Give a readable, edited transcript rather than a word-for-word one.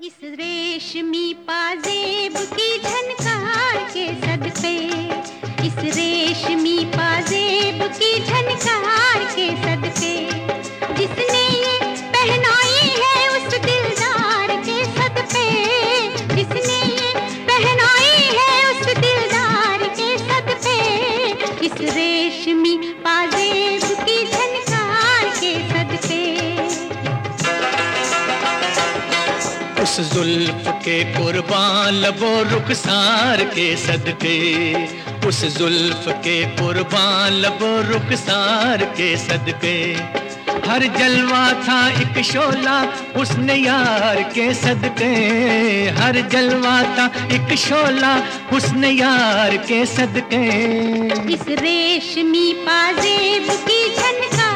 इस रेशमी पाजेब की झनकार के सदके, इस रेशमी पाजेब की झनकार के सदके, जिसने ये पहनाई है उस दिलदार के सदके, जिसने ये पहनाई है उस दिलदार के सदके, इस रेशमी पाजेब की झनकार के सदके। उस जुल्फ के कुर्बान लबो रुखसार के सदके, उस जुल्फ के कुर्बान लबो रुखसार के सदके, हर जलवा था एक शोला हुस्न यार के सदके, हर जलवा था एक शोला हुस्न यार के सदके। इस रेशमी पाजेब की झनकार